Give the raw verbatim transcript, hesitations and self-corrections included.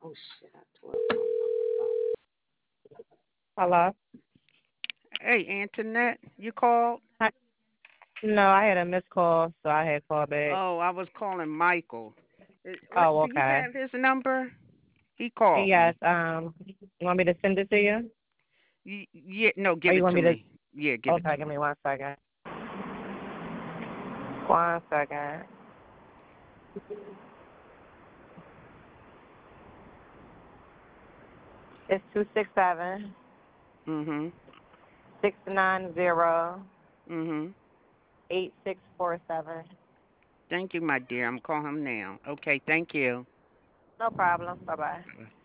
Oh shit, I tore up my motherfucker. Hello? Hey, Antoinette, you called? Hi. No, I had a missed call, so I had called back. Oh, I was calling Michael. Uh, What, Oh, do you okay. have his number? He called Yes, me. um, you want me to send it to you? Y- yeah, no, Or give you it want to me to? me. Yeah, give it Okay, to give me. me one second. One second. It's two six seven Mhm. six nine zero Mhm. eight six four seven. Thank you, my dear. I'm calling him now. Okay, thank you. No problem. Bye bye.